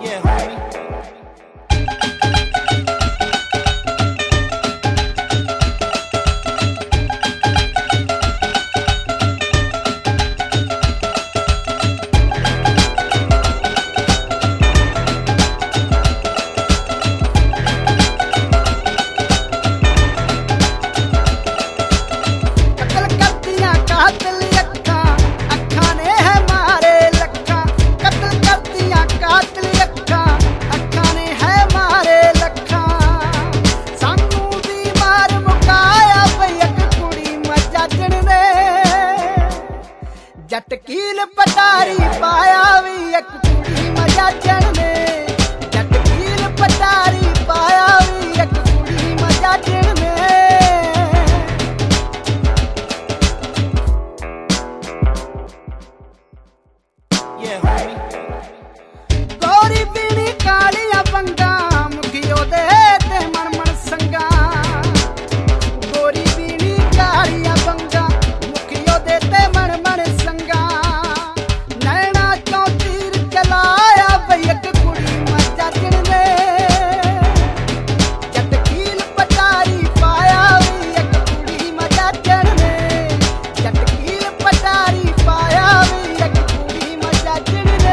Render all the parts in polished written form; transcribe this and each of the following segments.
जटकील पटारी पाया भी एक कुड़ी मजाजण ने जटकील पटारी पाया भी एक कुड़ी मजाजण ने गोरी पीनी कालिया पंगा मुखियो दे ते मन मन संगा गोरी पीनी कालिया पंगा मुखियो दे ते मन मन संगा नैना चों तीर चलाया बई एक कुड़ी मजाजण ने जटकील पटारी पाया भी एक कुड़ी मजाजण ने जटकील पटारी पाया भी एक कुड़ी मजाजण ने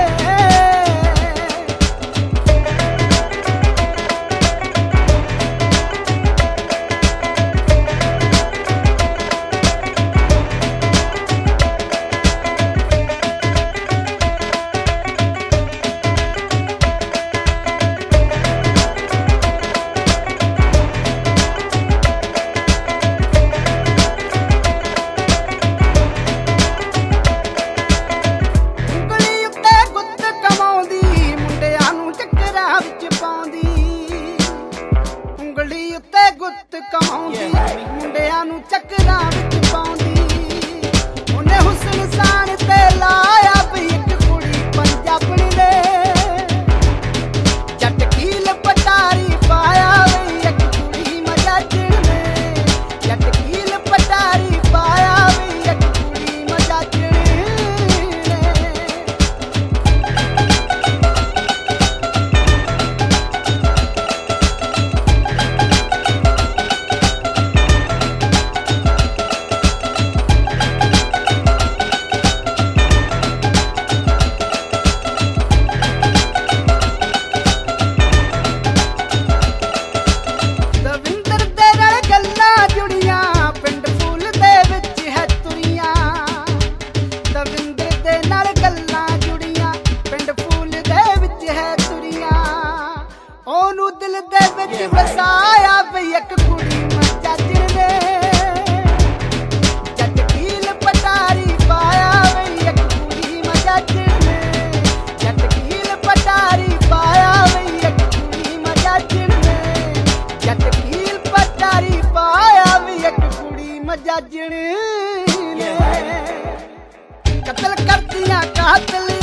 ਉਂਗਲੀ ਉੱਤੇ ਗੁੱਤ ਕਮਾਉਂਦੀ ਮੁੰਡਿਆਂ ਨੂੰ ਚੱਕਰਾਂ ਵਿੱਚ ਪਾਉਂਦੀ ਉਂਗਲੀ ਉੱਤੇ ਗੁੱਤ ਕਮਾਉਂਦੀ ਮੁੰਡਿਆਂ ਨੂੰ ਚੱਕਰਾਂ ਵਿੱਚ ਪਾਉਂਦੀ ਉਹਨੇ ਹੁਸਨ ਸਾਨ ਤੇ ਲਾਇਆ ਵੀ ਇੱਕ ਕੁੜੀ ਪੰਜਾਬਣੀ ਨੇ ਜਟਕੀਲ ਪਟਾਰੀ ਪਾਇਆ ਵੀ ਇੱਕ ਕੁੜੀ ਮਜਾਜਣ ਨੇ ਜਟਕੀਲ ਪਟਾਰੀ ਪਾਇਆ ਵੀ ਇੱਕ ਕੁੜੀ ਮਜਾਜਣ ਨੇ ਦਵਿੰਦਰ ਦੇ ਨਾਲ ਗੱਲਾਂ ਜੁੜੀਆਂ ਪਿੰਡ ਫੂਲ ਦੇ ਵਿੱਚ ਹੈ ਤੁਰੀਆਂ ਦਵਿੰਦਰ ਦੇ ਨਾਲ ਗੱਲਾਂ ਜੁੜੀਆਂ ਪਿੰਡ ਫੂਲ ਦੇ ਵਿੱਚ ਹੈ ਤੁਰੀਆਂ ਉਹਨੂੰ ਦਿਲ ਦੇ ਵਿੱਚ ਵਸਾਇਆ ਬਈ ਇੱਕ ਕੁੜੀ ਮਜਾਜਣ ਨੇ ਜਟਕੀਲ ਪਟਾਰੀ ਪਾਇਆ ਬਈ ਇੱਕ ਕੁੜੀ ਮਜਾਜਣ ਨੇ ਜਟਕੀਲ ਪਟਾਰੀ ਪਾਇਆ ਬਈ ਇੱਕ ਕੁੜੀ ਮਜਾਜਣ ਨੇ ਜਟਕੀਲ ਪਟਾਰੀ ਪਾਇਆ ਵੀ ਇੱਕ ਕੁੜੀ ਮਜਾਜਣ ਨੇ ਕਤਲ ਕਰਦੀਆਂ ਕਾਤਲ